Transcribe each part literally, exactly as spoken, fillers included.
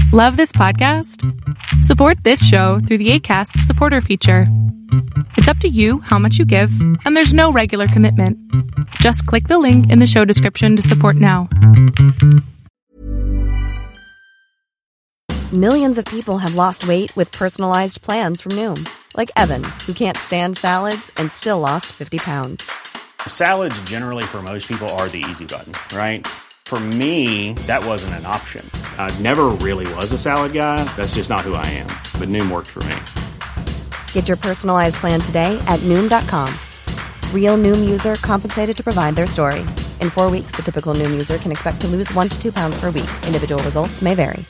Love this podcast? Support this show through the Acast supporter feature. It's up to you how much you give, and there's no regular commitment. Just click the link in the show description to support now. Millions of people have lost weight with personalized plans from Noom. Like Evan, who can't stand salads and still lost fifty pounds. Salads generally for most people are the easy button, right? For me, that wasn't an option. I never really was a salad guy. That's just not who I am. But Noom worked for me. Get your personalized plan today at Noom dot com. Real Noom user compensated to provide their story. In four weeks, the typical Noom user can expect to lose one to two pounds per week. Individual results may vary.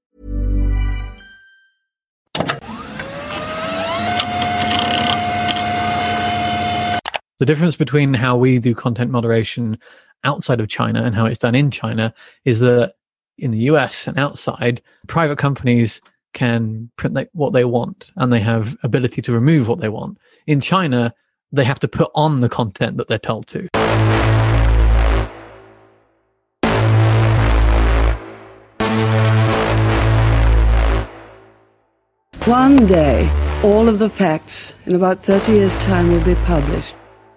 The difference between how we do content moderation outside of China and how it's done in China is that in the U S and outside, private companies can print like what they want and they have ability to remove what they want. In China, they have to put on the content that they're told to. One day, all of the facts in about thirty years' time will be published.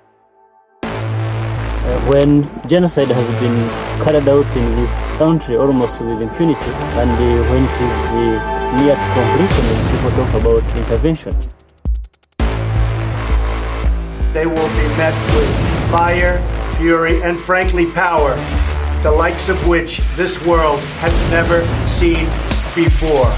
Uh, when genocide has been carried out in this country almost with impunity, and uh, when it is uh, near to completion, people talk about intervention. They will be met with fire, fury, and frankly power, the likes of which this world has never seen before.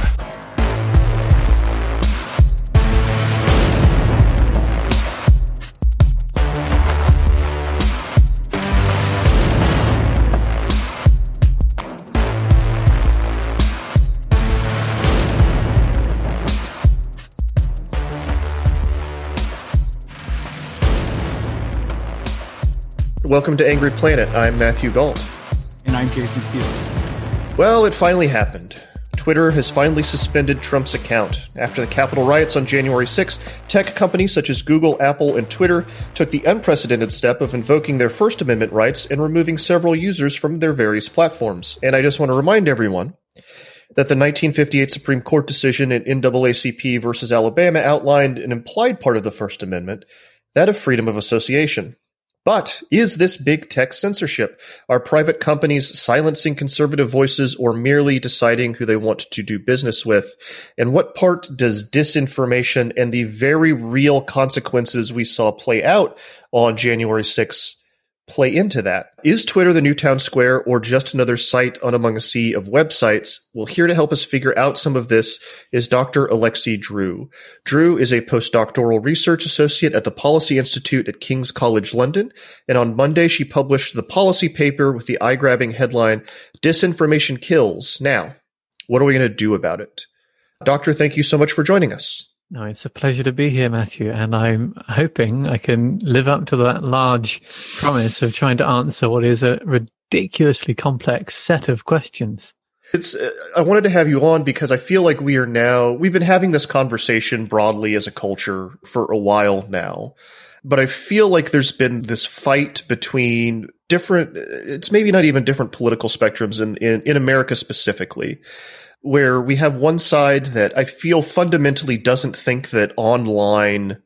Welcome to Angry Planet. I'm Matthew Gault. And I'm Jason Pugh. Well, it finally happened. Twitter has finally suspended Trump's account. After the Capitol riots on January sixth, tech companies such as Google, Apple, and Twitter took the unprecedented step of invoking their First Amendment rights and removing several users from their various platforms. And I just want to remind everyone that the nineteen fifty-eight Supreme Court decision in N double A C P versus Alabama outlined an implied part of the First Amendment, that of freedom of association. But is this big tech censorship? Are private companies silencing conservative voices or merely deciding who they want to do business with? And what part does disinformation and the very real consequences we saw play out on January sixth play into that? Is Twitter the new town square or just another site on among a sea of websites? Well, here to help us figure out some of this is Doctor Alexi Drew. Drew is a postdoctoral research associate at the Policy Institute at King's College London, and on Monday she published the policy paper with the eye-grabbing headline, Disinformation Kills. Now, what are we going to do about it? Doctor, thank you so much for joining us. No, it's a pleasure to be here, Matthew, and I'm hoping I can live up to that large promise of trying to answer what is a ridiculously complex set of questions. It's. Uh, I wanted to have you on because I feel like we are now, we've been having this conversation broadly as a culture for a while now, but I feel like there's been this fight between different, it's maybe not even different political spectrums in, in, in America specifically, where we have one side that I feel fundamentally doesn't think that online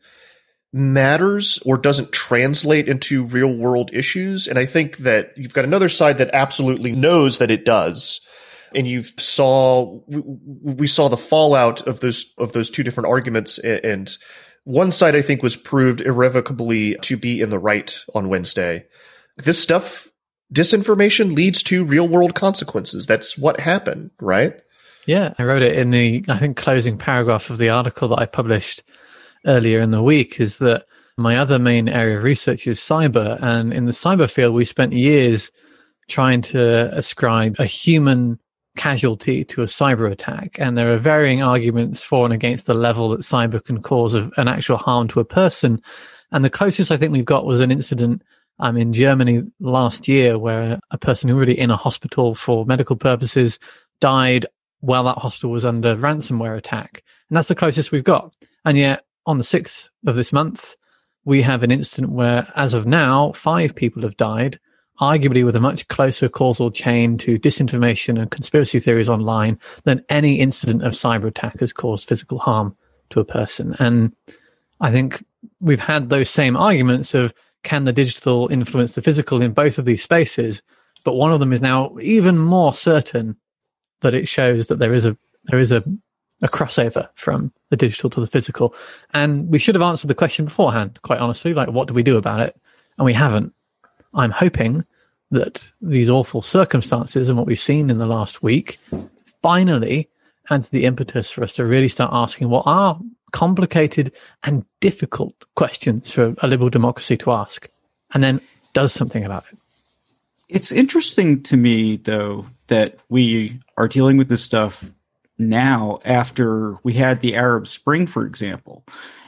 matters or doesn't translate into real world issues. And I think that you've got another side that absolutely knows that it does. And you saw, we saw the fallout of those, of those two different arguments. And one side I think was proved irrevocably to be in the right on Wednesday. This stuff, disinformation leads to real world consequences. That's what happened, right? Yeah, I wrote it in the, I think, closing paragraph of the article that I published earlier in the week, is that my other main area of research is cyber. And in the cyber field, we spent years trying to ascribe a human casualty to a cyber attack. And there are varying arguments for and against the level that cyber can cause of an actual harm to a person. And the closest I think we've got was an incident um, in Germany last year where a person who was really in a hospital for medical purposes died while that hospital was under ransomware attack. And that's the closest we've got. And yet on the sixth of this month, we have an incident where, as of now, five people have died arguably with a much closer causal chain to disinformation and conspiracy theories online than any incident of cyber attack has caused physical harm to a person. And I think we've had those same arguments of, can the digital influence the physical in both of these spaces? But one of them is now even more certain that it shows that there is a there is a, a crossover from the digital to the physical. And we should have answered the question beforehand, quite honestly, like, what do we do about it? And we haven't. I'm hoping that these awful circumstances and what we've seen in the last week finally adds the impetus for us to really start asking what are complicated and difficult questions for a liberal democracy to ask, and then does something about it. It's interesting to me, though, that we are dealing with this stuff now after we had the Arab Spring, for example.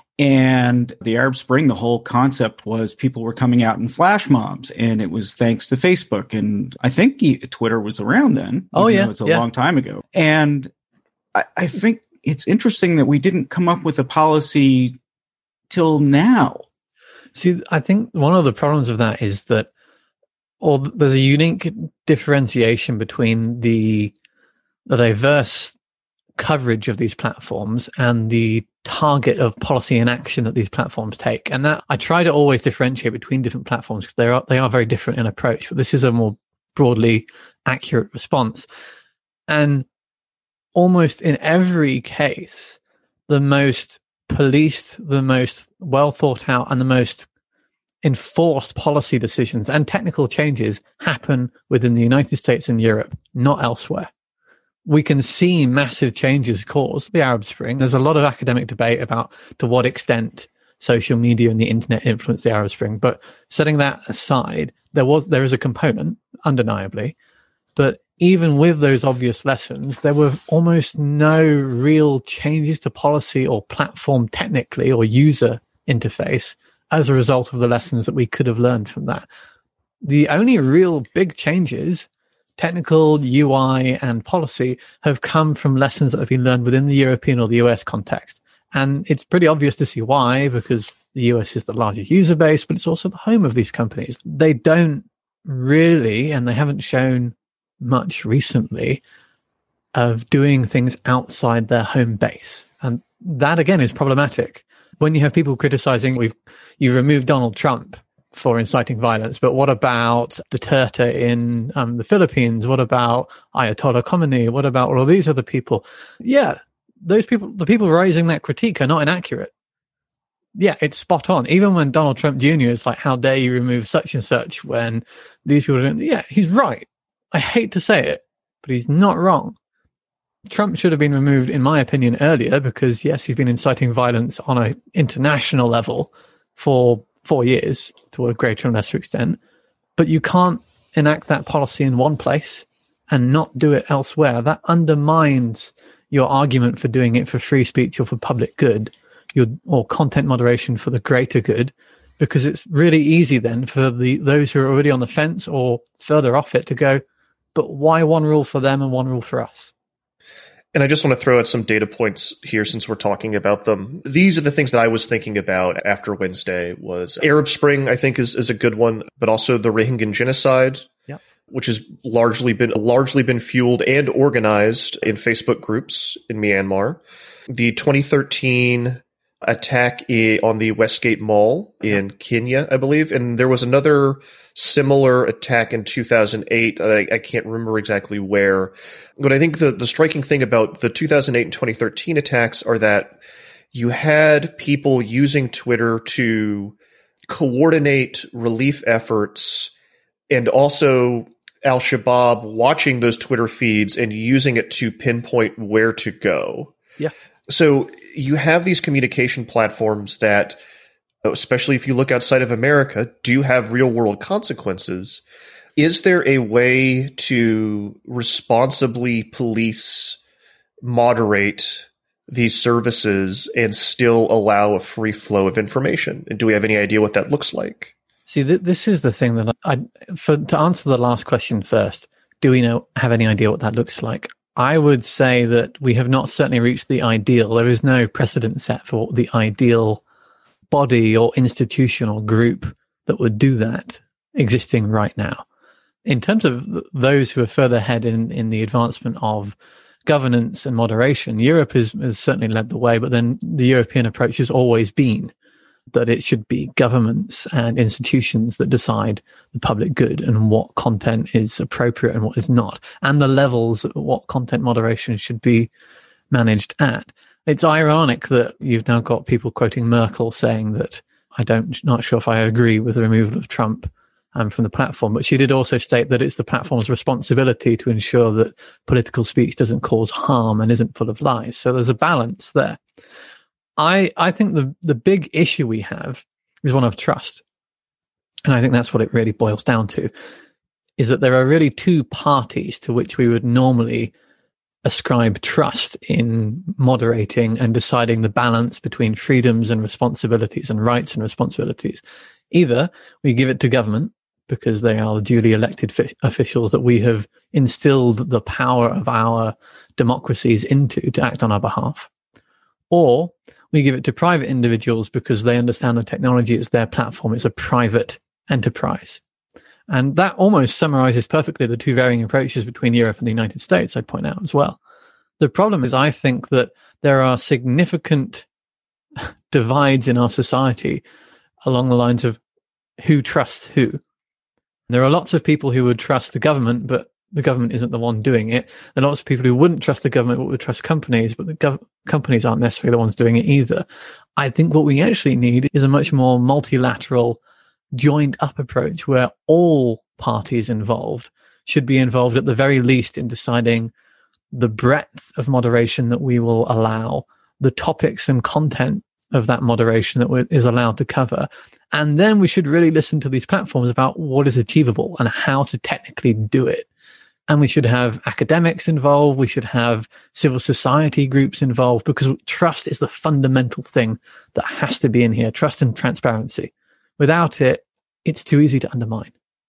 And the Arab Spring, the whole concept was people were coming out in flash mobs, and it was thanks to Facebook. And I think the, Twitter was around then. Oh, yeah. It was a yeah. long time ago. And I, I think it's interesting that we didn't come up with a policy till now. See, I think one of the problems of that is that or there's a unique differentiation between the, the diverse coverage of these platforms and the target of policy and action that these platforms take. And that I try to always differentiate between different platforms because they are they are very different in approach, but this is a more broadly accurate response. And almost in every case, the most policed, the most well thought out, and the most enforced policy decisions and technical changes happen within the United States and Europe, not elsewhere. We can see massive changes caused the Arab Spring. There's a lot of academic debate about to what extent social media and the internet influenced the Arab Spring. But setting that aside, there was there is a component, undeniably. But even with those obvious lessons, there were almost no real changes to policy or platform technically or user interface as a result of the lessons that we could have learned from that. The only real big changes, technical, U I, and policy, have come from lessons that have been learned within the European or the U S context. And it's pretty obvious to see why, because the U S is the largest user base, but it's also the home of these companies. They don't really, and they haven't shown much recently, of doing things outside their home base. And that, again, is problematic. When you have people criticizing, we've you removed Donald Trump for inciting violence, but what about Duterte in um, the Philippines? What about Ayatollah Khomeini? What about all of these other people? Yeah, those people, the people raising that critique are not inaccurate. Yeah, it's spot on. Even when Donald Trump Junior is like, how dare you remove such and such, when these people don't, yeah, he's right. I hate to say it, but he's not wrong. Trump should have been removed, in my opinion, earlier because, yes, he's been inciting violence on an international level for four years to a greater and lesser extent. But you can't enact that policy in one place and not do it elsewhere. That undermines your argument for doing it for free speech or for public good, your, or content moderation for the greater good, because it's really easy then for the those who are already on the fence or further off it to go, but why one rule for them and one rule for us? And I just want to throw out some data points here since we're talking about them. These are the things that I was thinking about after Wednesday. Was Arab Spring, I think, is, is a good one, but also the Rohingya genocide, yep. which has largely been largely been fueled and organized in Facebook groups in Myanmar. The twenty thirteen attack on the Westgate Mall in Kenya, I believe. And there was another similar attack in two thousand eight. I, I can't remember exactly where. But I think the, the striking thing about the two thousand eight and twenty thirteen attacks are that you had people using Twitter to coordinate relief efforts, and also Al-Shabaab watching those Twitter feeds and using it to pinpoint where to go. Yeah. So you have these communication platforms that, especially if you look outside of America, do have real world consequences. Is there a way to responsibly police, moderate these services and still allow a free flow of information? And do we have any idea what that looks like? See, th- this is the thing that I, for, to answer the last question first, do we know, have any idea what that looks like? I would say that we have not certainly reached the ideal. There is no precedent set for the ideal body or institution or group that would do that existing right now. in terms of those who are further ahead in, in the advancement of governance and moderation, Europe has, has certainly led the way, but then the European approach has always been that it should be governments and institutions that decide the public good and what content is appropriate and what is not, and the levels of what content moderation should be managed at. It's ironic that you've now got people quoting Merkel saying that I don't, not sure if I agree with the removal of Trump um, from the platform, but she did also state that it's the platform's responsibility to ensure that political speech doesn't cause harm and isn't full of lies. So there's a balance there. I, I think the, the big issue we have is one of trust. And I think that's what it really boils down to, is that there are really two parties to which we would normally ascribe trust in moderating and deciding the balance between freedoms and responsibilities and rights and responsibilities. Either we give it to government because they are the duly elected fi- officials that we have instilled the power of our democracies into to act on our behalf, or we give it to private individuals because they understand the technology, it's their platform, it's a private enterprise. And that almost summarizes perfectly the two varying approaches between Europe and the United States, I'd point out as well. The problem is, I think that there are significant divides in our society along the lines of who trusts who. There are lots of people who would trust the government, but the government isn't the one doing it. There are lots of people who wouldn't trust the government but would trust companies, but the gov- companies aren't necessarily the ones doing it either. I think what we actually need is a much more multilateral, joined up approach where all parties involved should be involved at the very least in deciding the breadth of moderation that we will allow, the topics and content of that moderation that is allowed to cover. And then we should really listen to these platforms about what is achievable and how to technically do it. And we should have academics involved. We should have civil society groups involved, because trust is the fundamental thing that has to be in here. Trust and transparency. Without it, it's too easy to undermine.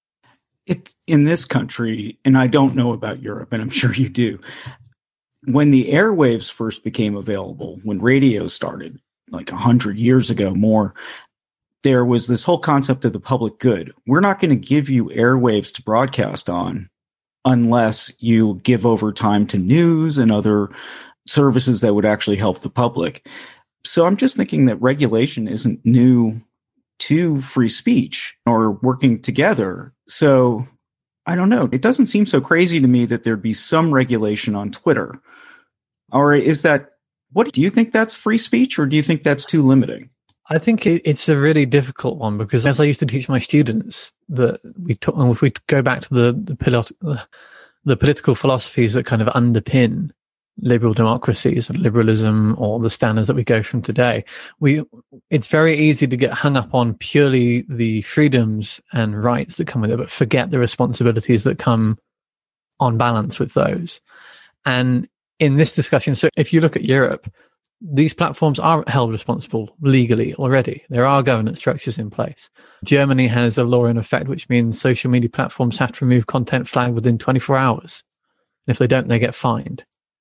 It's in this country, and I don't know about Europe, and I'm sure you do. When the airwaves first became available, when radio started, like a hundred years ago more, there was this whole concept of the public good. We're not going to give you airwaves to broadcast on unless you give over time to news and other services that would actually help the public. So I'm just thinking that regulation isn't new to free speech or working together. So I don't know. It doesn't seem so crazy to me that there'd be some regulation on Twitter. Or is that, what do you think that's free speech, or do you think that's too limiting? I think it, it's a really difficult one, because as I used to teach my students, that we talk, and if we go back to the the, pilot, the political philosophies that kind of underpin liberal democracies and liberalism, or the standards that we go from today, we it's very easy to get hung up on purely the freedoms and rights that come with it, but forget the responsibilities that come on balance with those. And in this discussion, so if you look at Europe, these platforms are held responsible legally already. There are governance structures in place. Germany has a law in effect which means social media platforms have to remove content flagged within twenty-four hours. And if they don't, they get fined.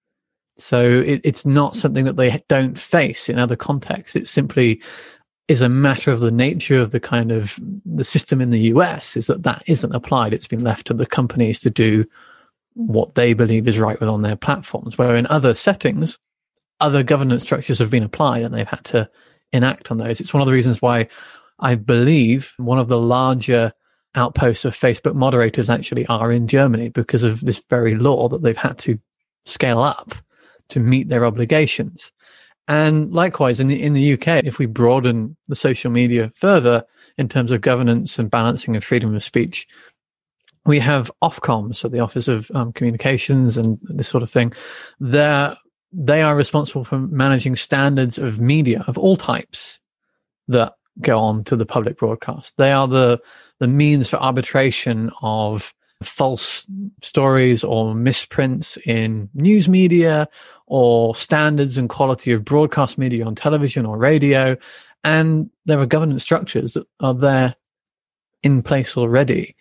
So it, it's not something that they don't face in other contexts. It simply is a matter of the nature of the kind of the system in the U S is that that isn't applied. It's been left to the companies to do what they believe is right on their platforms, where in other settings, other governance structures have been applied and they've had to enact on those. It's one of the reasons why I believe one of the larger outposts of Facebook moderators actually are in Germany, because of this very law that they've had to scale up to meet their obligations. And likewise, in the, in the U K, if we broaden the social media further in terms of governance and balancing of freedom of speech, we have Ofcom, so the Office of um, Communications and this sort of thing. They're, they are responsible for managing standards of media of all types that go on to the public broadcast. They are the, the means for arbitration of false stories or misprints in news media, or standards and quality of broadcast media on television or radio. And there are governance structures that are there in place already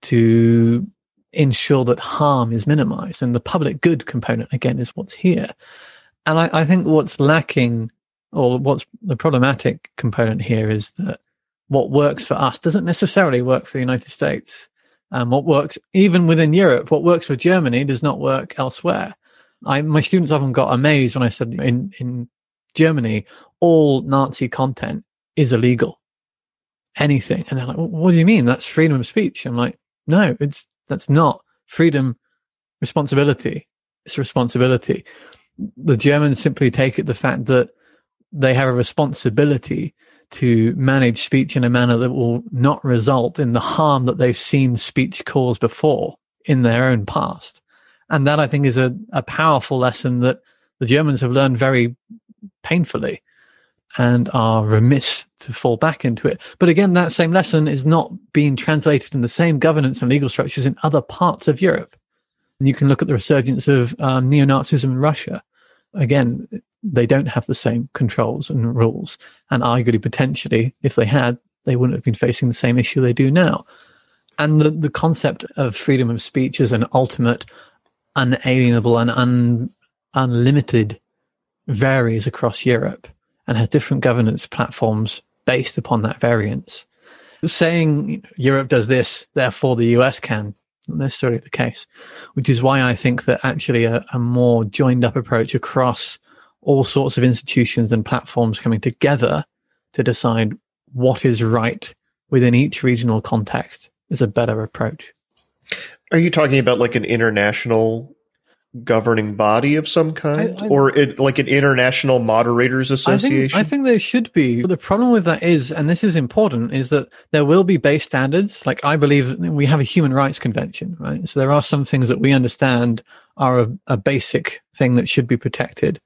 to ensure that harm is minimized. And the public good component, again, is what's here. And I, I think what's lacking, or what's the problematic component here, is that what works for us doesn't necessarily work for the United States. And what works, even within Europe, what works for Germany does not work elsewhere. I, my students often got amazed when I said in, in Germany, all Nazi content is illegal. Anything. And they're like, well, what do you mean? That's freedom of speech. I'm like, no, it's that's not freedom, responsibility. It's responsibility. The Germans simply take it the fact that they have a responsibility to manage speech in a manner that will not result in the harm that they've seen speech cause before in their own past. And that, I think, is a, a powerful lesson that the Germans have learned very painfully and are remiss to fall back into it. But again, that same lesson is not being translated in the same governance and legal structures in other parts of Europe. And you can look at the resurgence of um, neo-Nazism in Russia. Again, they don't have the same controls and rules. And arguably, potentially, if they had, they wouldn't have been facing the same issue they do now. And the, the concept of freedom of speech as an ultimate, unalienable and un, unlimited varies across Europe and has different governance platforms based upon that variance. Saying Europe does this, therefore the U S can, not necessarily the case, which is why I think that actually a, a more joined up approach across all sorts of institutions and platforms coming together to decide what is right within each regional context is a better approach. Are you talking about like an international governing body of some kind, I, I, or it, like an international moderators association? I think, I think there should be. But the problem with that is, and this is important, is that there will be base standards. Like I believe we have a human rights convention, right? So there are some things that we understand are a, a basic thing that should be protected.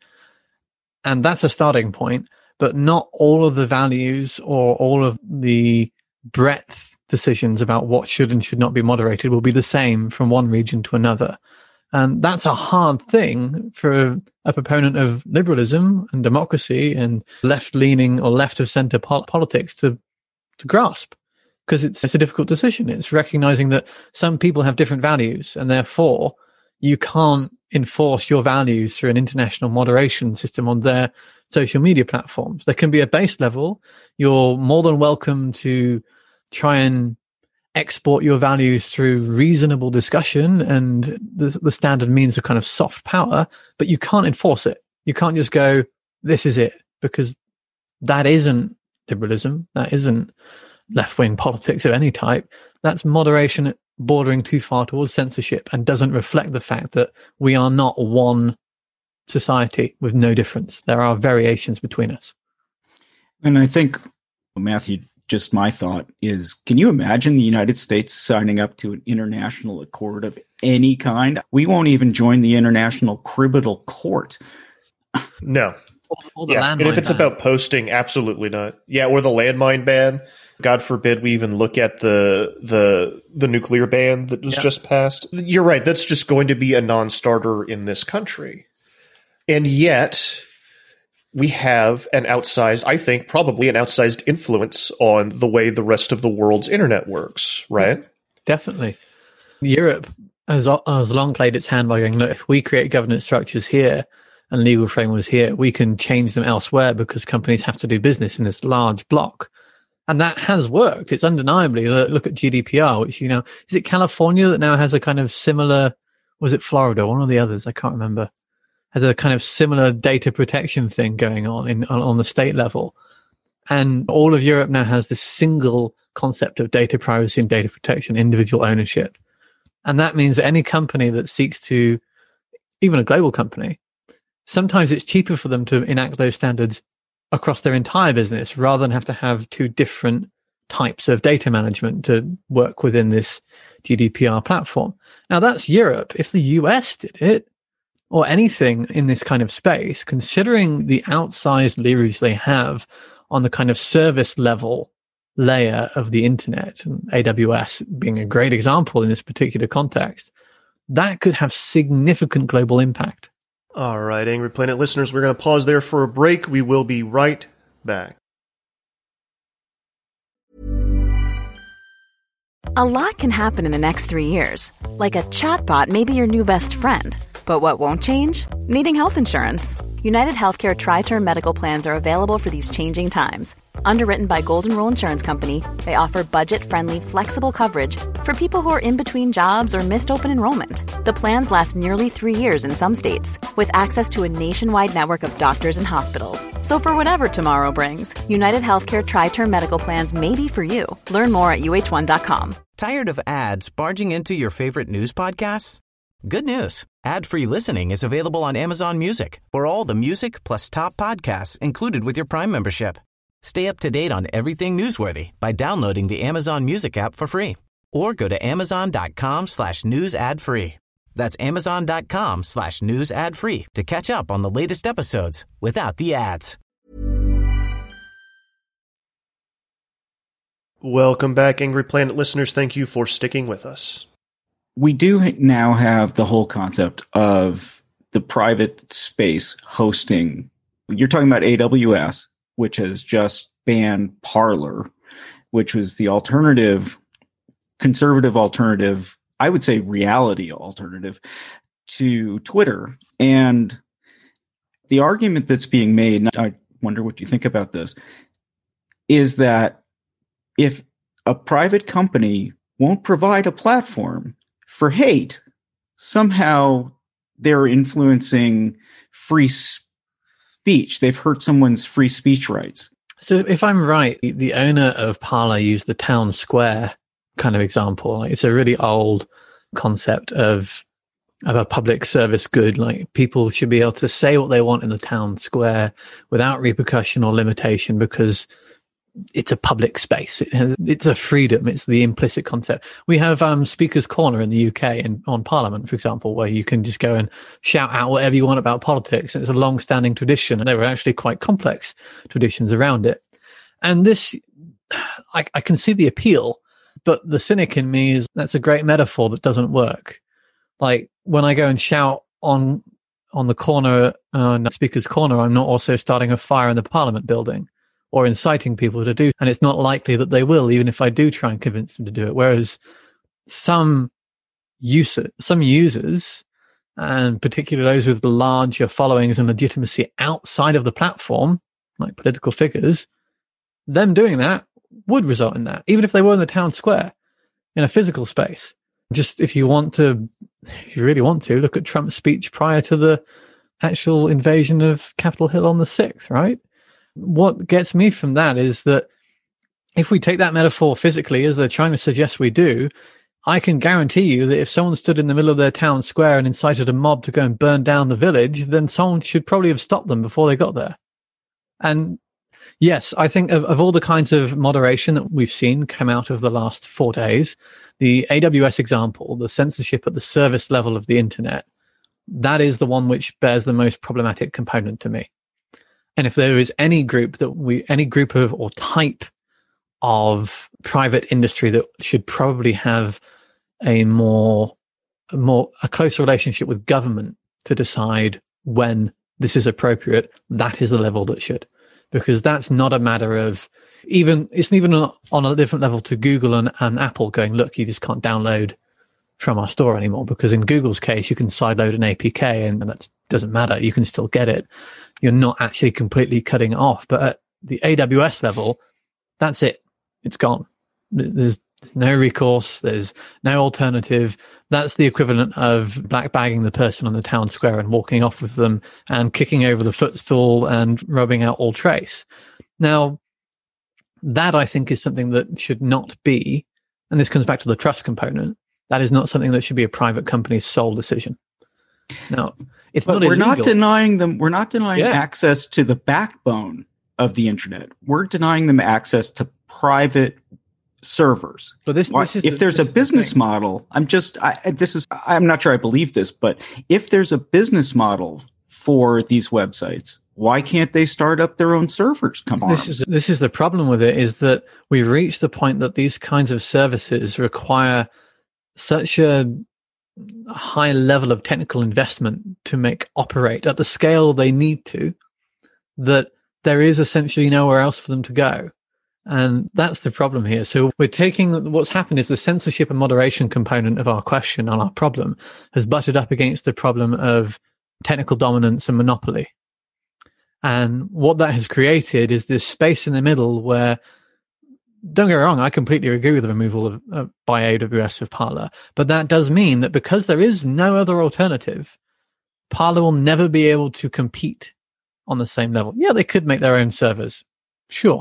And that's a starting point, but not all of the values or all of the breadth decisions about what should and should not be moderated will be the same from one region to another. And that's a hard thing for a proponent of liberalism and democracy and left-leaning or left-of-center pol- politics to, to grasp, because it's, it's a difficult decision. It's recognizing that some people have different values, and therefore you can't enforce your values through an international moderation system on their social media platforms. There can be a base level. You're more than welcome to try and export your values through reasonable discussion and the, the standard means of kind of soft power, but you can't enforce it. You can't just go, this is it, because that isn't liberalism. That isn't left-wing politics of any type. That's moderation bordering too far towards censorship and doesn't reflect the fact that we are not one society with no difference. There are variations between us. And I think, Matthew, just my thought is, can you imagine the United States signing up to an international accord of any kind? We won't even join the International Criminal Court. No. Or, or the yeah. And if it's ban. about posting, absolutely not. Yeah, or the landmine ban. God forbid we even look at the the the nuclear ban that was yeah. just passed. You're right. That's just going to be a non-starter in this country. And yet we have an outsized, I think, probably an outsized influence on the way the rest of the world's internet works, right? Definitely. Europe has, has long played its hand by going, look, if we create governance structures here and legal frameworks here, we can change them elsewhere because companies have to do business in this large block. And that has worked. It's undeniably. Look at G D P R, which, you know, is it California that now has a kind of similar, was it Florida, one of the others? I can't remember. Has a kind of similar data protection thing going on in on, on the state level. And all of Europe now has this single concept of data privacy and data protection, individual ownership. And that means that any company that seeks to, even a global company, sometimes it's cheaper for them to enact those standards across their entire business rather than have to have two different types of data management to work within this G D P R platform. Now, that's Europe. If the U S did it, or anything in this kind of space, considering the outsized leverage they have on the kind of service level layer of the internet, and A W S being a great example in this particular context, that could have significant global impact. All right, Angry Planet listeners, we're going to pause there for a break. We will be right back. A lot can happen in the next three years. Like a chatbot may be your new best friend. But what won't change? Needing health insurance. United Healthcare Tri-Term Medical Plans are available for these changing times. Underwritten by Golden Rule Insurance Company, they offer budget-friendly, flexible coverage for people who are in between jobs or missed open enrollment. The plans last nearly three years in some states, with access to a nationwide network of doctors and hospitals. So for whatever tomorrow brings, United Healthcare Tri-Term Medical Plans may be for you. Learn more at U H one dot com. Tired of ads barging into your favorite news podcasts? Good news. Ad-free listening is available on Amazon Music for all the music plus top podcasts included with your Prime membership. Stay up to date on everything newsworthy by downloading the Amazon Music app for free or go to amazon.com slash news ad free. That's amazon.com slash news ad free to catch up on the latest episodes without the ads. Welcome back, Angry Planet listeners. Thank you for sticking with us. We do now have the whole concept of the private space hosting. You're talking about A W S, which has just banned Parler, which was the alternative, conservative alternative, I would say reality alternative to Twitter. And the argument that's being made, and I wonder what you think about this, is that if a private company won't provide a platform for hate, somehow they're influencing free speech. They've hurt someone's free speech rights. So if I'm right, the owner of Parler used the town square kind of example. It's a really old concept of of a public service good. Like, people should be able to say what they want in the town square without repercussion or limitation because it's a public space. It has, it's a freedom. It's the implicit concept. We have um, Speaker's Corner in the U K and on Parliament, for example, where you can just go and shout out whatever you want about politics. It's a long-standing tradition, and there were actually quite complex traditions around it. And this, I, I can see the appeal, but the cynic in me is that's a great metaphor that doesn't work. Like, when I go and shout on on the corner, on Speaker's Corner, I'm not also starting a fire in the Parliament building or inciting people to do. And it's not likely that they will, even if I do try and convince them to do it. Whereas some user, some users, and particularly those with larger followings and legitimacy outside of the platform, like political figures, them doing that would result in that, even if they were in the town square, in a physical space. Just if you want to, if you really want to, look at Trump's speech prior to the actual invasion of Capitol Hill on the sixth, right? What gets me from that is that if we take that metaphor physically, as they're trying to suggest we do, I can guarantee you that if someone stood in the middle of their town square and incited a mob to go and burn down the village, then someone should probably have stopped them before they got there. And yes, I think of, of all the kinds of moderation that we've seen come out of the last four days, the A W S example, the censorship at the service level of the internet, that is the one which bears the most problematic component to me. And if there is any group that we, any group of or type of private industry that should probably have a more, a more, a closer relationship with government to decide when this is appropriate, that is the level that should, because that's not a matter of even, it's even on a different level to Google and, and Apple going, look, you just can't download from our store anymore, because in Google's case, you can sideload an A P K and that doesn't matter. You can still get it. You're not actually completely cutting it off. But at the A W S level, that's it. It's gone. There's no recourse. There's no alternative. That's the equivalent of black bagging the person on the town square and walking off with them and kicking over the footstool and rubbing out all trace. Now, that I think is something that should not be, and this comes back to the trust component, that is not something that should be a private company's sole decision. Now, it's but not we're illegal. not denying them. We're not denying Yeah. access to the backbone of the internet. We're denying them access to private servers. But this, Why- this is if the- there's this a is the business thing. model, I'm just, I, this is, I'm not sure I believe this, but if there's a business model for these websites, why can't they start up their own servers? Come on. This is this is the problem with it, is that we've reached the point that these kinds of services require such a high level of technical investment to make operate at the scale they need to, that there is essentially nowhere else for them to go. And that's the problem here. So we're taking, what's happened is the censorship and moderation component of our question on our problem has butted up against the problem of technical dominance and monopoly. And what that has created is this space in the middle where, don't get me wrong, I completely agree with the removal of, uh, by A W S of Parler. But that does mean that because there is no other alternative, Parler will never be able to compete on the same level. Yeah, they could make their own servers. Sure.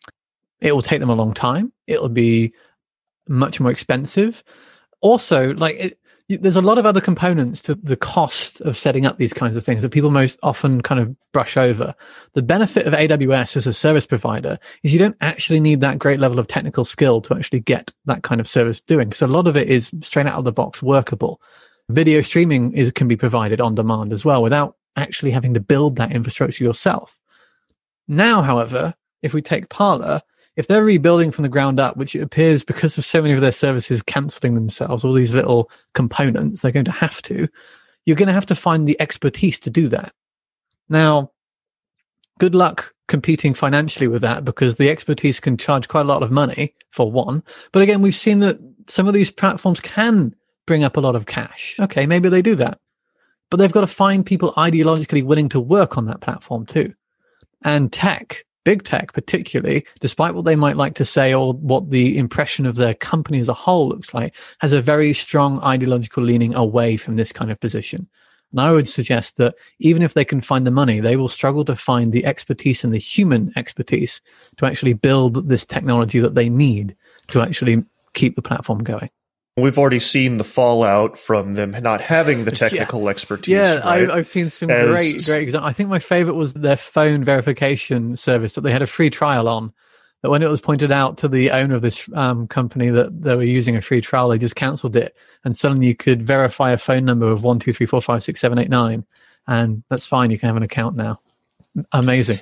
It will take them a long time. It will be much more expensive. Also, like it, there's a lot of other components to the cost of setting up these kinds of things that people most often kind of brush over. The benefit of A W S as a service provider is you don't actually need that great level of technical skill to actually get that kind of service doing, because a lot of it is straight out of the box workable. Video streaming is, can be provided on demand as well without actually having to build that infrastructure yourself. Now, however, if we take Parler, if they're rebuilding from the ground up, which it appears because of so many of their services cancelling themselves, all these little components, they're going to have to, you're going to have to find the expertise to do that. Now, good luck competing financially with that, because the expertise can charge quite a lot of money, for one. But again, we've seen that some of these platforms can bring up a lot of cash. Okay, maybe they do that. But they've got to find people ideologically willing to work on that platform too. And tech, big tech particularly, despite what they might like to say or what the impression of their company as a whole looks like, has a very strong ideological leaning away from this kind of position. And I would suggest that even if they can find the money, they will struggle to find the expertise and the human expertise to actually build this technology that they need to actually keep the platform going. We've already seen the fallout from them not having the technical yeah. expertise. Yeah, right? I, I've seen some As, great, great examples. I think my favorite was their phone verification service that they had a free trial on. That when it was pointed out to the owner of this um, company that they were using a free trial, they just cancelled it. And suddenly you could verify a phone number of one, two, three, four, five, six, seven, eight, nine. And that's fine. You can have an account now. Amazing.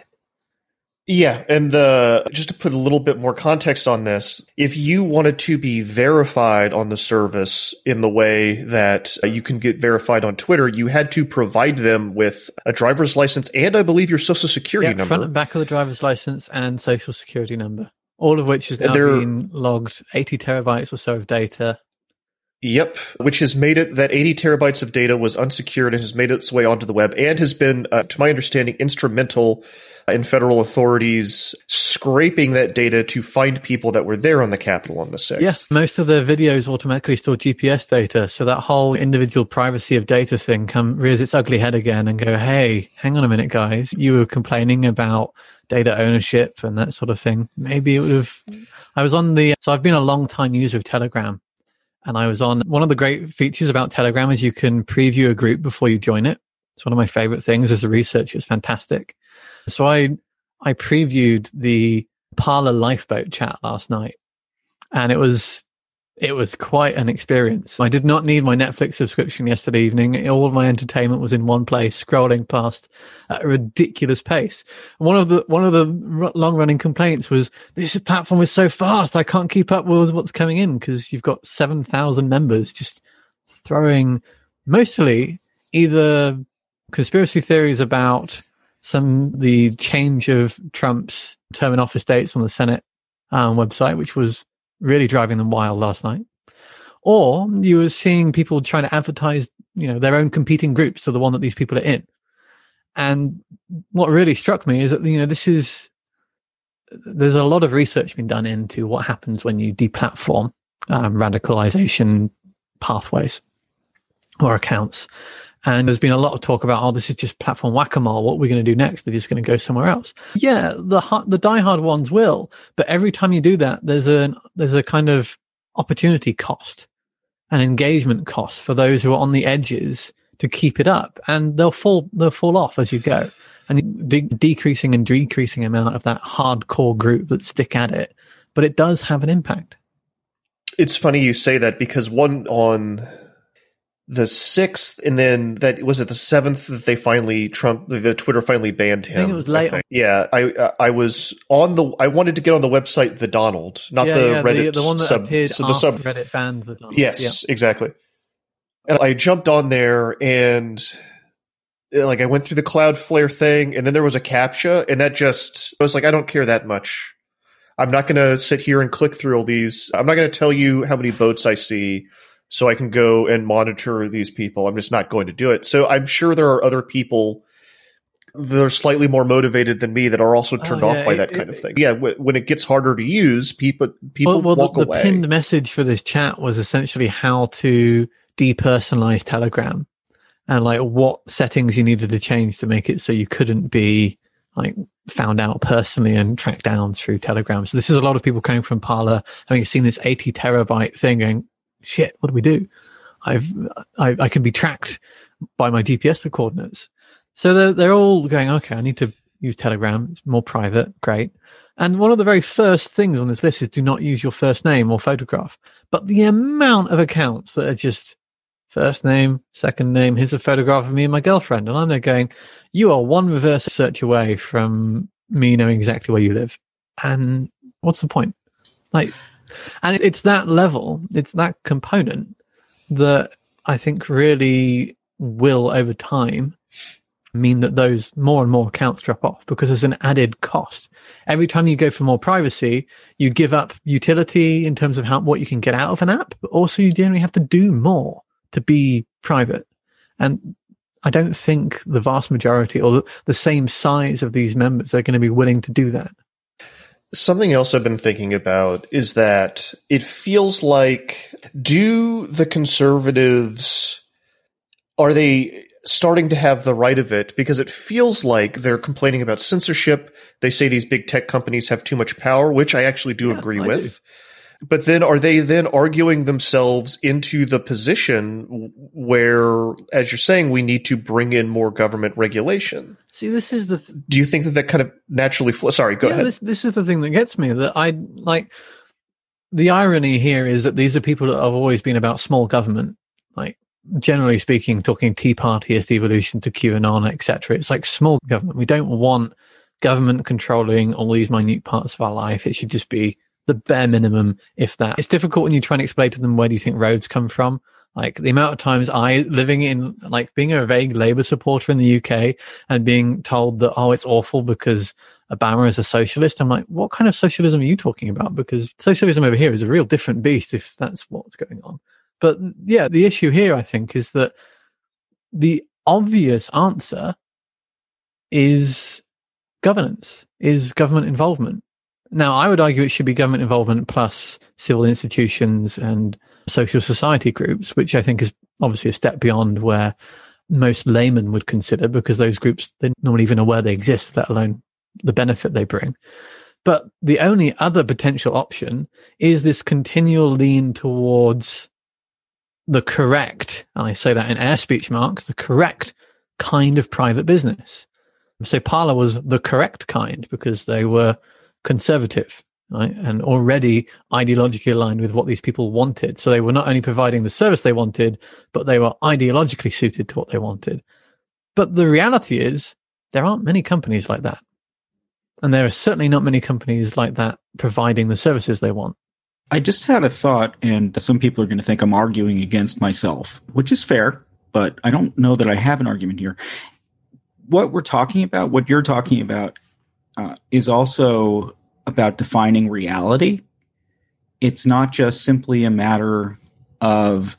Yeah, and the just to put a little bit more context on this, if you wanted to be verified on the service in the way that uh, you can get verified on Twitter, you had to provide them with a driver's license and I believe your social security yeah, number. Front and back of the driver's license and social security number, all of which has now been logged, eighty terabytes or so of data. Yep, which has made it that eighty terabytes of data was unsecured and has made its way onto the web and has been, uh, to my understanding, instrumental in federal authorities scraping that data to find people that were there on the Capitol on the sixth. Yes, most of the videos automatically store G P S data, so that whole individual privacy of data thing come rears its ugly head again and go, hey, hang on a minute, guys, you were complaining about data ownership and that sort of thing. Maybe it would have... I was on the... So I've been a long time user of Telegram. And I was on one of the great features about Telegram is you can preview a group before you join it. It's one of my favorite things as a researcher. It's fantastic. So I I previewed the Parler Lifeboat chat last night, and it was it was quite an experience. I did not need my Netflix subscription yesterday evening. All of my entertainment was in one place, scrolling past at a ridiculous pace. One of the one of the long running complaints was this platform is so fast, I can't keep up with what's coming in, because you've got seven thousand members just throwing mostly either conspiracy theories about some the change of Trump's term in office dates on the Senate um, website, which was really driving them wild last night. Or you were seeing people trying to advertise, you know, their own competing groups to the one that these people are in. And what really struck me is that, you know, this is, there's a lot of research been done into what happens when you deplatform um, radicalization pathways or accounts. And there's been a lot of talk about, oh, this is just platform whack-a-mole. What are we going to do next? They're just going to go somewhere else. Yeah, the the diehard ones will, but every time you do that, there's a there's a kind of opportunity cost, an engagement cost for those who are on the edges to keep it up, and they'll fall they'll fall off as you go, and de- decreasing and decreasing amount of that hardcore group that stick at it, but it does have an impact. It's funny you say that, because one on the sixth, and then that was it the seventh that they finally Trump the Twitter finally banned him. I think it was late. I yeah, I I was on the I wanted to get on the website The Donald, not yeah, the yeah, Reddit the, the one that sub, appeared so after the sub Reddit banned The Donald. Yes, yeah. exactly. And I jumped on there and like I went through the Cloudflare thing, and then there was a CAPTCHA, and that just I was like, I don't care that much. I'm not going to sit here and click through all these. I'm not going to tell you how many boats I see so I can go and monitor these people. I'm just not going to do it. So I'm sure there are other people they're slightly more motivated than me that are also turned oh, off yeah, by it, that kind it, of thing. Yeah, w- when it gets harder to use, people people well, well, walk the, away. The pinned message for this chat was essentially how to depersonalize Telegram and like what settings you needed to change to make it so you couldn't be like found out personally and tracked down through Telegram. So this is a lot of people coming from Parler, having seen this eighty terabyte thing going, shit, what do we do? I've, I, I can be tracked by my G P S coordinates. So they're, they're all going, okay, I need to use Telegram. It's more private. Great. And one of the very first things on this list is do not use your first name or photograph. But the amount of accounts that are just first name, second name, here's a photograph of me and my girlfriend. And I'm there going, you are one reverse search away from me knowing exactly where you live. And what's the point? Like, and it's that level, it's that component that I think really will over time mean that those more and more accounts drop off because there's an added cost. Every time you go for more privacy, you give up utility in terms of how what you can get out of an app, but also you generally have to do more to be private. And I don't think the vast majority or the same size of these members are going to be willing to do that. Something else I've been thinking about is that it feels like, do the conservatives, are they starting to have the right of it? Because it feels like they're complaining about censorship. They say these big tech companies have too much power, which I actually do yeah, agree I with. Do. But then are they then arguing themselves into the position where, as you're saying, we need to bring in more government regulation? See, this is the... Th- Do you think that that kind of naturally... Fl- Sorry, go yeah, ahead. This, this is the thing that gets me, that I like... The irony here is that these are people that have always been about small government. Like, generally speaking, talking Tea Party-ist evolution to QAnon, et cetera. It's like small government. We don't want government controlling all these minute parts of our life. It should just be the bare minimum, if that. It's difficult when you try and explain to them, where do you think roads come from? Like the amount of times I, living in, like being a vague Labour supporter in the U K and being told that, oh, it's awful because Obama is a socialist. I'm like, what kind of socialism are you talking about? Because socialism over here is a real different beast if that's what's going on. But yeah, the issue here, I think, is that the obvious answer is governance, is government involvement. Now, I would argue it should be government involvement plus civil institutions and social society groups, which I think is obviously a step beyond where most laymen would consider, because those groups, they're not even aware they exist, let alone the benefit they bring. But the only other potential option is this continual lean towards the correct, and I say that in air speech marks, the correct kind of private business. So Parler was the correct kind because they were conservative, right, and already ideologically aligned with what these people wanted. So they were not only providing the service they wanted, but they were ideologically suited to what they wanted. But the reality is there aren't many companies like that. And there are certainly not many companies like that providing the services they want. I just had a thought, and some people are going to think I'm arguing against myself, which is fair, but I don't know that I have an argument here. What we're talking about, what you're talking about, uh, is also about defining reality. It's not just simply a matter of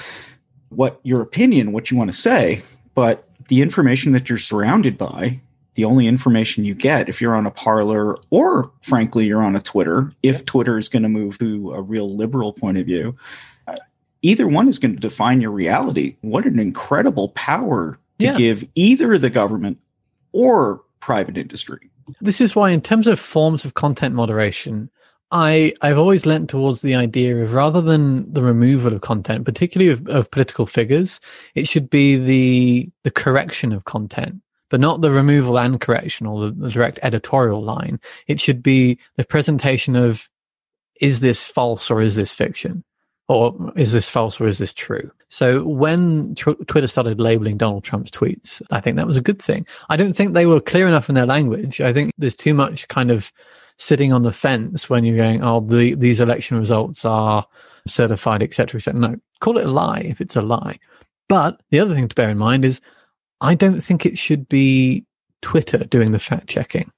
what your opinion, what you want to say, but the information that you're surrounded by, the only information you get if you're on a Parler or, frankly, you're on a Twitter, if Twitter is going to move to a real liberal point of view, uh, either one is going to define your reality. What an incredible power to yeah. give either the government or private industry. This is why, in terms of forms of content moderation, I, I've always lent towards the idea of, rather than the removal of content, particularly of, of political figures, it should be the the correction of content, but not the removal and correction or the, the direct editorial line. It should be the presentation of, is this false or is this fiction? Or is this false or is this true? So when tr- Twitter started labeling Donald Trump's tweets, I think that was a good thing. I don't think they were clear enough in their language. I think there's too much kind of sitting on the fence when you're going, oh, the, these election results are certified, et cetera, et cetera. No, call it a lie if it's a lie. But the other thing to bear in mind is I don't think it should be Twitter doing the fact checking.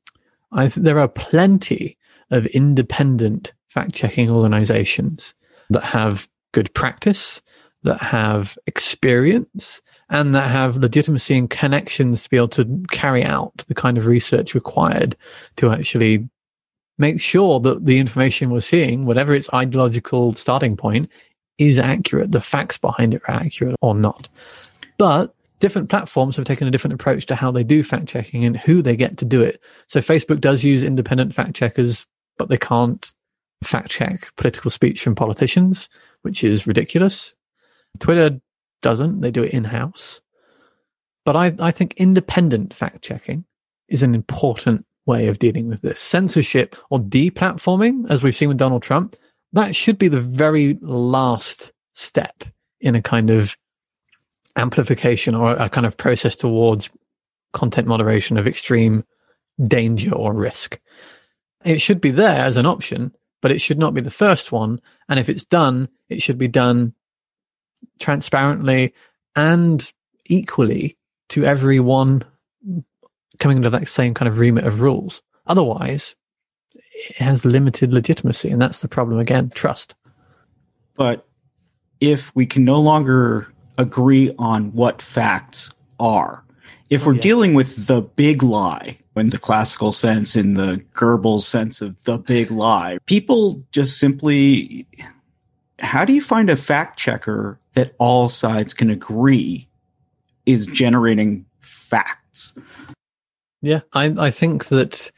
I th- there are plenty of independent fact checking organizations that have good practice, that have experience, and that have legitimacy and connections to be able to carry out the kind of research required to actually make sure that the information we're seeing, whatever its ideological starting point, is accurate, the facts behind it are accurate or not. But different platforms have taken a different approach to how they do fact checking and who they get to do it. So Facebook does use independent fact checkers, but they can't fact check political speech from politicians, which is ridiculous. Twitter doesn't. They do it in-house. But I, I think independent fact checking is an important way of dealing with this. Censorship or deplatforming, as we've seen with Donald Trump, that should be the very last step in a kind of amplification or a kind of process towards content moderation of extreme danger or risk. It should be there as an option, but it should not be the first one. And if it's done, it should be done transparently and equally to everyone coming under that same kind of remit of rules. Otherwise, it has limited legitimacy, and that's the problem again, trust. But if we can no longer agree on what facts are, if we're oh, yeah. dealing with the big lie, in the classical sense, in the Goebbels sense of the big lie, people just simply, how do you find a fact checker that all sides can agree is generating facts? Yeah, I, I think that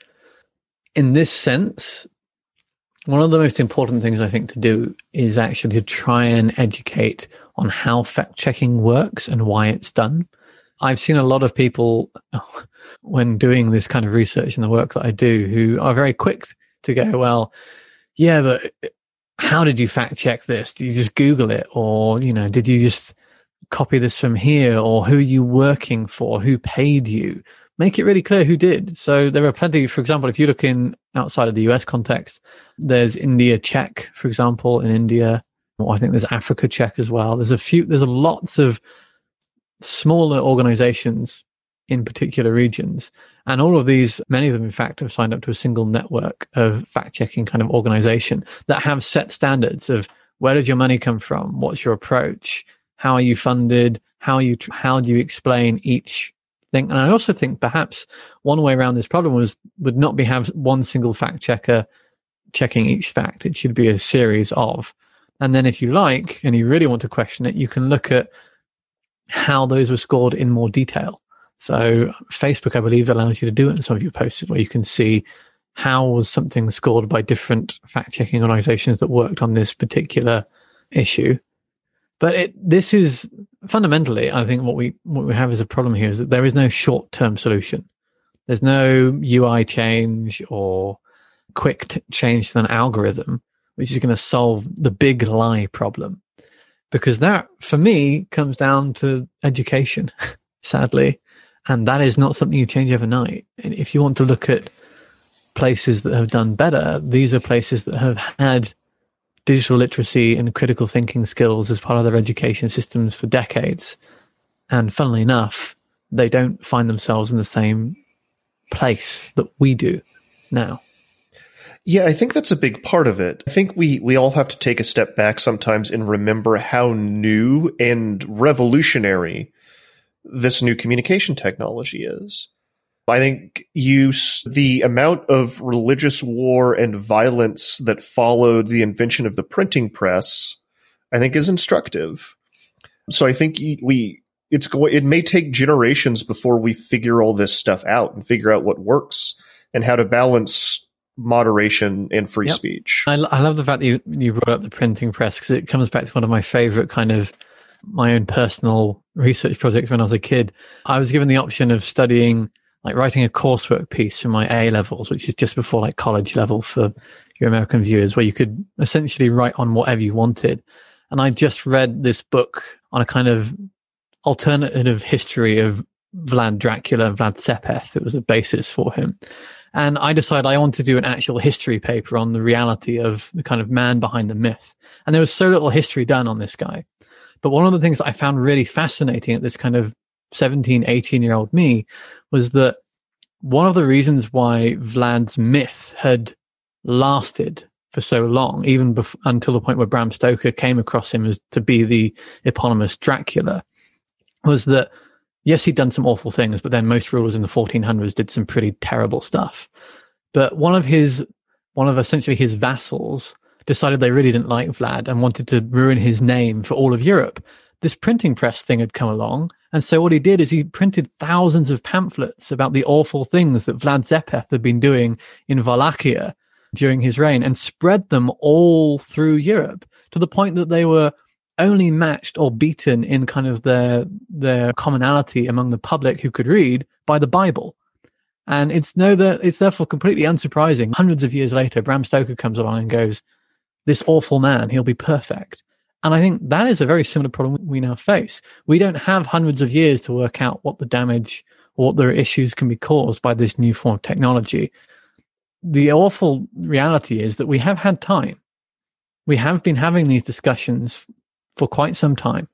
in this sense, one of the most important things I think to do is actually to try and educate on how fact-checking works and why it's done. I've seen a lot of people when doing this kind of research and the work that I do who are very quick to go, well, yeah, but how did you fact check this? Did you just Google it? Or, you know, did you just copy this from here? Or who are you working for? Who paid you? Make it really clear who did. So there are plenty, for example, if you look in outside of the U S context, there's India Check, for example, in India, or I think there's Africa Check as well. There's a few, there's lots of smaller organizations in particular regions. And all of these, many of them, in fact, have signed up to a single network of fact-checking kind of organization that have set standards of where does your money come from? What's your approach? How are you funded? How you, how do you explain each thing? And I also think perhaps one way around this problem was, would not be have one single fact checker checking each fact. It should be a series of. And then if you like, and you really want to question it, you can look at how those were scored in more detail. So Facebook, I believe, allows you to do it in some of your posts where you can see how was something scored by different fact-checking organizations that worked on this particular issue. But it, this is fundamentally, I think what we what we have as a problem here is that there is no short-term solution. There's no U I change or quick t- change to an algorithm which is going to solve the big lie problem. Because that, for me, comes down to education, sadly. And that is not something you change overnight. And if you want to look at places that have done better, these are places that have had digital literacy and critical thinking skills as part of their education systems for decades. And funnily enough, they don't find themselves in the same place that we do now. Yeah, I think that's a big part of it. I think we, we all have to take a step back sometimes and remember how new and revolutionary this new communication technology is. I think you, the amount of religious war and violence that followed the invention of the printing press, I think is instructive. So I think we, it's going, it may take generations before we figure all this stuff out and figure out what works and how to balance moderation and free yep. speech. I, I love the fact that you, you brought up the printing press because it comes back to one of my favorite kind of my own personal research projects when I was a kid. I was given the option of studying, like writing a coursework piece for my A levels, which is just before like college level for your American viewers, where you could essentially write on whatever you wanted. And I just read this book on a kind of alternative history of Vlad Dracula, Vlad Tepes. It was a basis for him. And I decided I wanted to do an actual history paper on the reality of the kind of man behind the myth. And there was so little history done on this guy. But one of the things that I found really fascinating at this kind of seventeen, eighteen-year-old me was that one of the reasons why Vlad's myth had lasted for so long, even bef- until the point where Bram Stoker came across him as to be the eponymous Dracula, was that, yes, he'd done some awful things, but then most rulers in the fourteen hundreds did some pretty terrible stuff. But one of his, one of essentially his vassals decided they really didn't like Vlad and wanted to ruin his name for all of Europe. This printing press thing had come along. And so what he did is he printed thousands of pamphlets about the awful things that Vlad Zepeth had been doing in Wallachia during his reign and spread them all through Europe to the point that they were only matched or beaten in kind of their, their commonality among the public who could read by the Bible. And it's no, that it's therefore completely unsurprising. Hundreds of years later, Bram Stoker comes along and goes, this awful man, he'll be perfect. And I think that is a very similar problem we now face. We don't have hundreds of years to work out what the damage or what the issues can be caused by this new form of technology. The awful reality is that we have had time. We have been having these discussions for quite some time.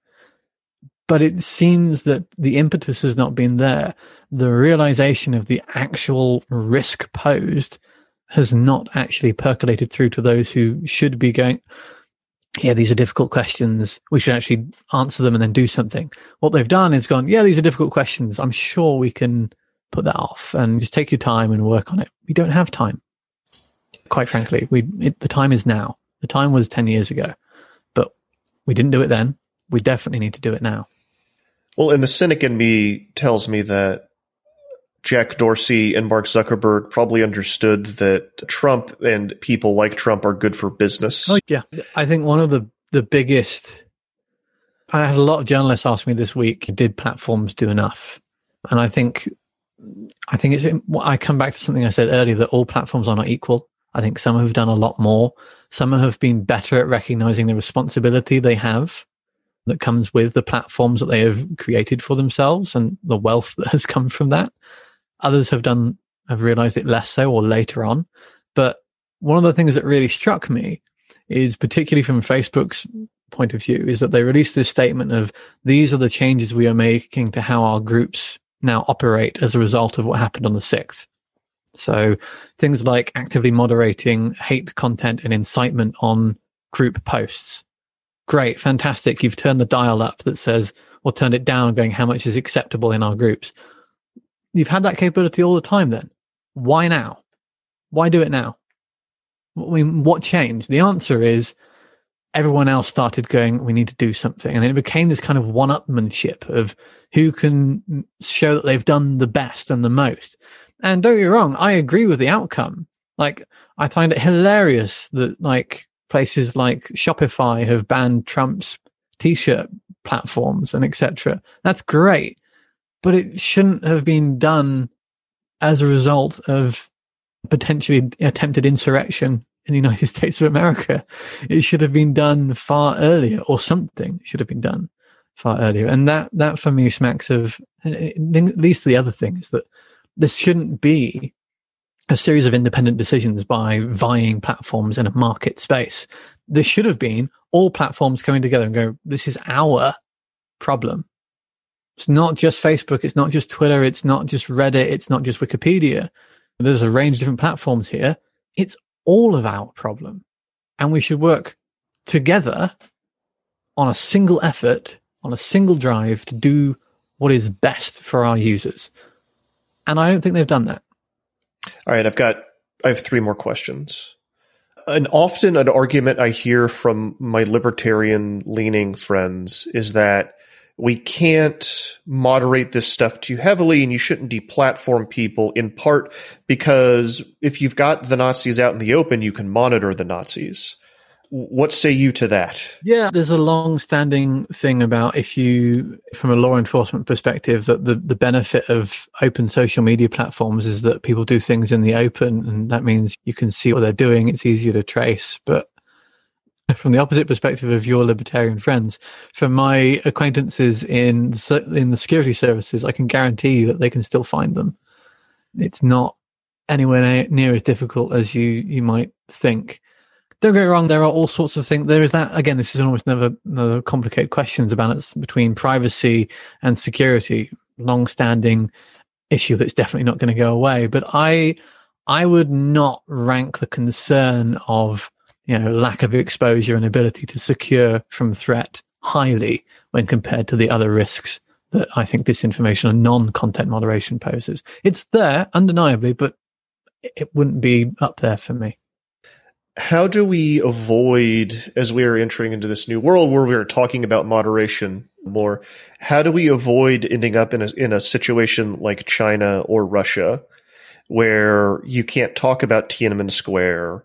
But it seems that the impetus has not been there. The realization of the actual risk posed has not actually percolated through to those who should be going, yeah, these are difficult questions. We should actually answer them and then do something. What they've done is gone, yeah, these are difficult questions. I'm sure we can put that off and just take your time and work on it. We don't have time. Quite frankly, we it, the time is now. The time was ten years ago, but we didn't do it then. We definitely need to do it now. Well, and the cynic in me tells me that Jack Dorsey and Mark Zuckerberg probably understood that Trump and people like Trump are good for business. Oh, yeah. I think one of the, the biggest... I had a lot of journalists ask me this week, did platforms do enough? And I think I think it's... I come back to something I said earlier, that all platforms are not equal. I think some have done a lot more. Some have been better at recognizing the responsibility they have that comes with the platforms that they have created for themselves and the wealth that has come from that. Others have done, have realized it less so or later on. But one of the things that really struck me is, particularly from Facebook's point of view, is that they released this statement of, these are the changes we are making to how our groups now operate as a result of what happened on the sixth. So things like actively moderating hate content and incitement on group posts. Great, fantastic. You've turned the dial up that says, or turned it down going, how much is acceptable in our groups? You've had that capability all the time then. Why now? Why do it now? I mean, what changed? The answer is everyone else started going, we need to do something. And then it became this kind of one-upmanship of who can show that they've done the best and the most. And don't get me wrong, I agree with the outcome. Like, I find it hilarious that, like, places like Shopify have banned Trump's t-shirt platforms and et cetera. That's great, but it shouldn't have been done as a result of potentially attempted insurrection in the United States of America. It should have been done far earlier, or something should have been done far earlier. And that, that for me smacks of, at least the other thing is that this shouldn't be a series of independent decisions by vying platforms in a market space. This should have been all platforms coming together and go, this is our problem. It's not just Facebook. It's not just Twitter. It's not just Reddit. It's not just Wikipedia. There's a range of different platforms here. It's all of our problem. And we should work together on a single effort, on a single drive to do what is best for our users. And I don't think they've done that. All right, I've got, I have three more questions. And often an argument I hear from my libertarian leaning friends is that we can't moderate this stuff too heavily and you shouldn't deplatform people, in part because if you've got the Nazis out in the open, you can monitor the Nazis. What say you to that? Yeah, there's a long-standing thing about, if you, from a law enforcement perspective, that the, the benefit of open social media platforms is that people do things in the open, and that means you can see what they're doing. It's easier to trace. But from the opposite perspective of your libertarian friends, from my acquaintances in in the security services, I can guarantee you that they can still find them. It's not anywhere near as difficult as you, you might think. Don't get me wrong, there are all sorts of things. There is that, again, this is almost another, another complicated question, the balance between privacy and security, long-standing issue that's definitely not going to go away. But I I would not rank the concern of, you know, lack of exposure and ability to secure from threat highly when compared to the other risks that I think disinformation and non-content moderation poses. It's there, undeniably, but it wouldn't be up there for me. How do we avoid, as we are entering into this new world where we are talking about moderation more, how do we avoid ending up in a, in a situation like China or Russia where you can't talk about Tiananmen Square,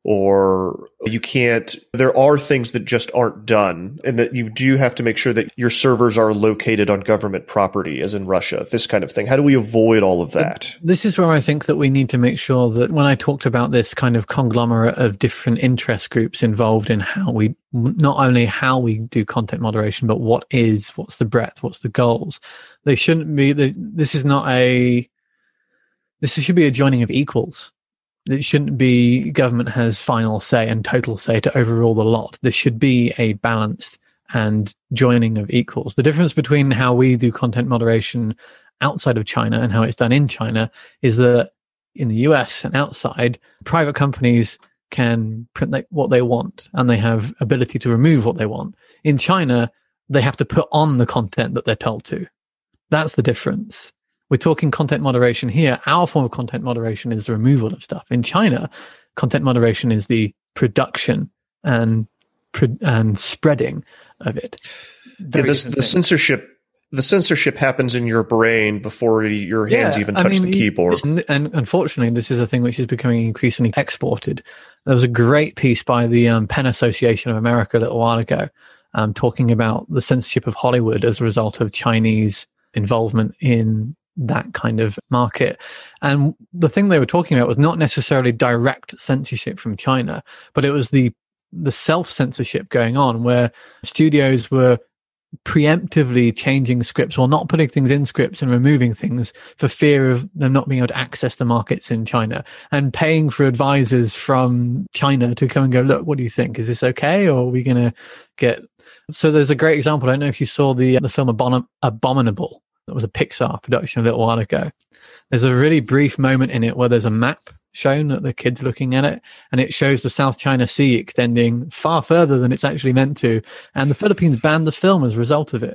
or you can't, there are things that just aren't done, and that you do have to make sure that your servers are located on government property, as in Russia, this kind of thing. How do we avoid all of that? This is where I think that we need to make sure that when I talked about this kind of conglomerate of different interest groups involved in how we, not only how we do content moderation, but what is, what's the breadth, what's the goals. They shouldn't be, this is not a, this should be a joining of equals. It shouldn't be government has final say and total say to overrule the lot. There should be a balanced and joining of equals. The difference between how we do content moderation outside of China and how it's done in China is that in the U S and outside, private companies can print what they want and they have ability to remove what they want. In China, they have to put on the content that they're told to. That's the difference. We're talking content moderation here. Our form of content moderation is the removal of stuff. In China, content moderation is the production and and spreading of it. Yeah, this, the censorship, the censorship happens in your brain before your hands yeah, even touch I mean, the keyboard. And, and unfortunately, this is a thing which is becoming increasingly exported. There was a great piece by the um, Penn Association of America a little while ago, um, talking about the censorship of Hollywood as a result of Chinese involvement in that kind of market. And the thing they were talking about was not necessarily direct censorship from China, but it was the the self-censorship going on where studios were preemptively changing scripts or not putting things in scripts and removing things for fear of them not being able to access the markets in China, and paying for advisors from China to come and go, look, what do you think? Is this okay? Or are we going to get... So there's a great example. I don't know if you saw the the film Abom- Abominable. It was a Pixar production a little while ago. There's a really brief moment in it where there's a map shown that the kid's looking at it, and it shows the South China Sea extending far further than it's actually meant to. And the Philippines banned the film as a result of it.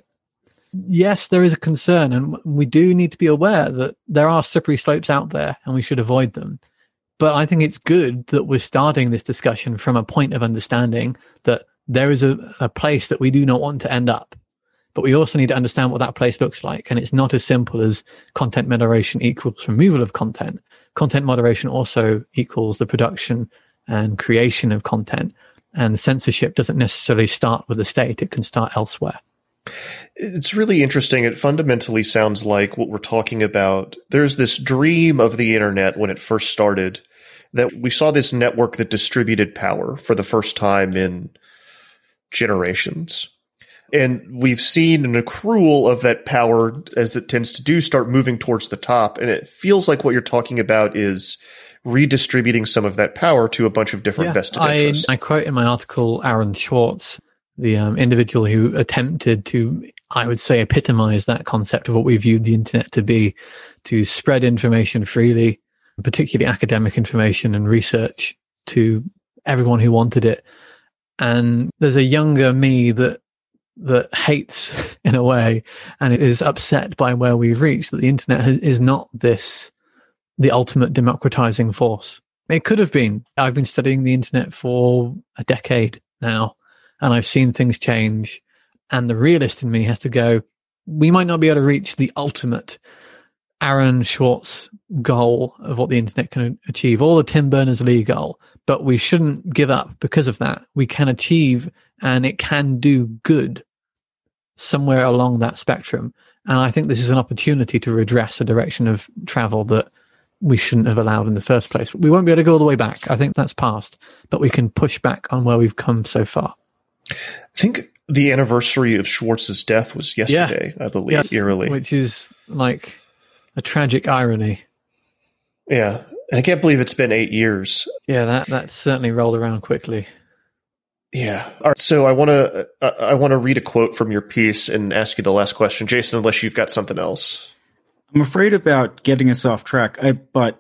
Yes, there is a concern, and we do need to be aware that there are slippery slopes out there and we should avoid them. But I think it's good that we're starting this discussion from a point of understanding that there is a, a place that we do not want to end up. But we also need to understand what that place looks like. And it's not as simple as content moderation equals removal of content. Content moderation also equals the production and creation of content. And censorship doesn't necessarily start with the state. It can start elsewhere. It's really interesting. It fundamentally sounds like what we're talking about. There's this dream of the internet when it first started, that we saw this network that distributed power for the first time in generations. And we've seen an accrual of that power, as it tends to do, start moving towards the top. And it feels like what you're talking about is redistributing some of that power to a bunch of different yeah, vested I, interests. I quote in my article Aaron Swartz, the um, individual who attempted to, I would say, epitomize that concept of what we viewed the internet to be, to spread information freely, particularly academic information and research, to everyone who wanted it. And there's a younger me that that hates in a way, and it is upset by where we've reached, that the internet has, is not this, the ultimate democratizing force. It could have been. I've been studying the internet for a decade now, and I've seen things change. And the realist in me has to go, we might not be able to reach the ultimate Aaron Swartz goal of what the internet can achieve, or the Tim Berners-Lee goal, but we shouldn't give up because of that. We can achieve, and it can do good somewhere along that spectrum. And I think this is an opportunity to redress a direction of travel that we shouldn't have allowed in the first place. We won't be able to go all the way back. I think that's past, but we can push back on where we've come so far. I think the anniversary of Schwartz's death was yesterday, yeah. I believe, yes, eerily. Which is like a tragic irony. Yeah. And I can't believe it's been eight years. Yeah, that, that certainly rolled around quickly. Yeah. All right. So I want to uh, I want to read a quote from your piece and ask you the last question, Jason, unless you've got something else. I'm afraid about getting us off track, I, but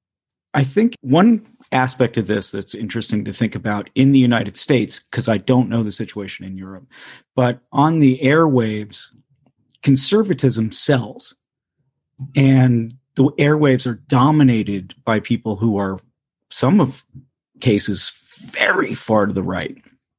I think one aspect of this that's interesting to think about in the United States, because I don't know the situation in Europe, but on the airwaves, conservatism sells. And the airwaves are dominated by people who are, some of cases, very far to the right.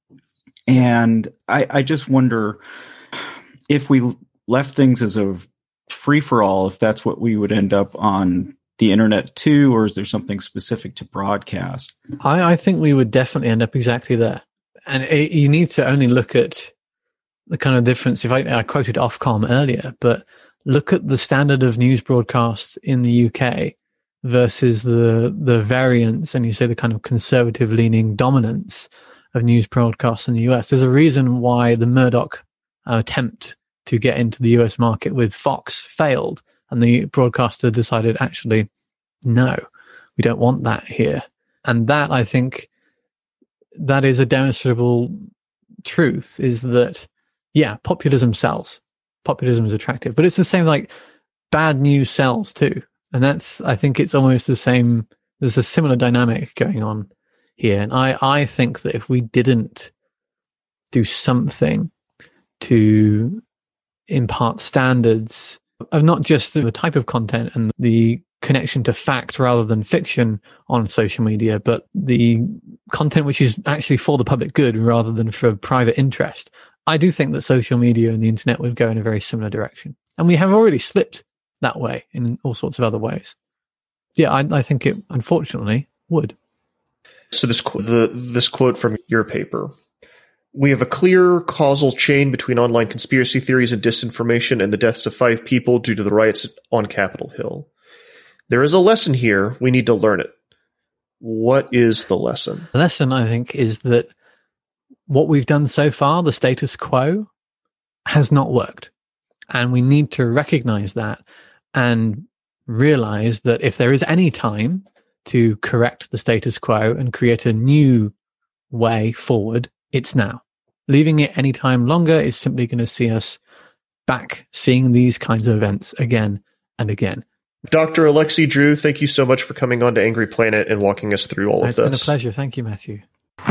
And I, I just wonder if we left things as a free-for-all, if that's what we would end up on the internet too, or is there something specific to broadcast? I, I think we would definitely end up exactly there. And it, you need to only look at the kind of difference. If I, I quoted Ofcom earlier, but look at the standard of news broadcasts in the U K versus the the variance, and you say the kind of conservative leaning dominance of news broadcasts in the U S. There's a reason why the Murdoch uh, attempt to get into the U S market with Fox failed, and the broadcaster decided, actually, no, we don't want that here. And that, I think, that is a demonstrable truth, is that, yeah, populism sells. Populism is attractive. But it's the same, like, bad news sells too. And that's, I think it's almost the same, there's a similar dynamic going on here. And I, I think that if we didn't do something to impart standards of not just the type of content and the connection to fact rather than fiction on social media, but the content which is actually for the public good rather than for private interest, I do think that social media and the internet would go in a very similar direction. And we have already slipped that way in all sorts of other ways. Yeah, I, I think it, unfortunately, would. So this qu- the this quote from your paper: "We have a clear causal chain between online conspiracy theories and disinformation and the deaths of five people due to the riots on Capitol Hill. There is a lesson here. We need to learn it." What is the lesson? The lesson, I think, is that what we've done so far, the status quo, has not worked. And we need to recognize that and realize that if there is any time to correct the status quo and create a new way forward, it's now. Leaving it any time longer is simply going to see us back seeing these kinds of events again and again. Doctor Alexei Drew, thank you so much for coming on to Angry Planet and walking us through all it's of this. It's been a pleasure. Thank you, Matthew.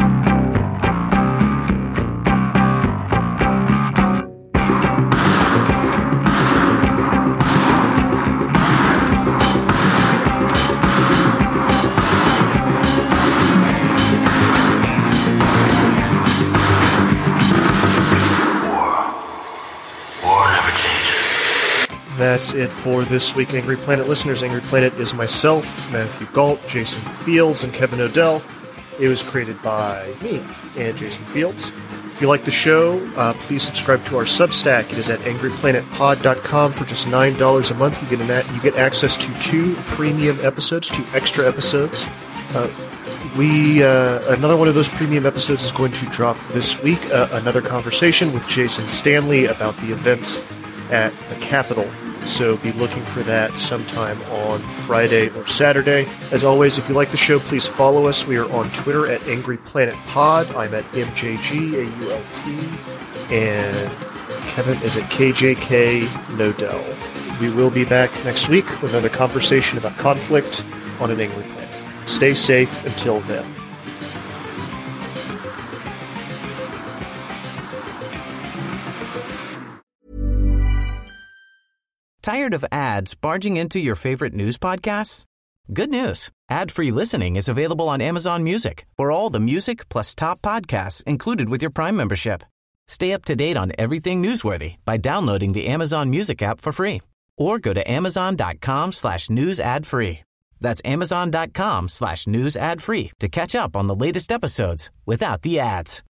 That's it for this week, Angry Planet listeners. Angry Planet is myself, Matthew Galt, Jason Fields, and Kevin Odell. It was created by me and Jason Fields. If you like the show, uh, please subscribe to our Substack. It is at angry planet pod dot com for just nine dollars a month. You get an, you get access to two premium episodes, two extra episodes. Uh, we uh, another one of those premium episodes is going to drop this week. Uh, another conversation with Jason Stanley about the events at the Capitol. So be looking for that sometime on Friday or Saturday. As always, if you like the show, please follow us. We are on Twitter at Angry Planet Pod. I'm at M J G A U L T. And Kevin is at K J K Nodell. We will be back next week with another conversation about conflict on an Angry Planet. Stay safe until then. Tired of ads barging into your favorite news podcasts? Good news. Ad-free listening is available on Amazon Music for all the music plus top podcasts included with your Prime membership. Stay up to date on everything newsworthy by downloading the Amazon Music app for free or go to amazon.com slash news ad free. That's amazon.com slash news ad free to catch up on the latest episodes without the ads.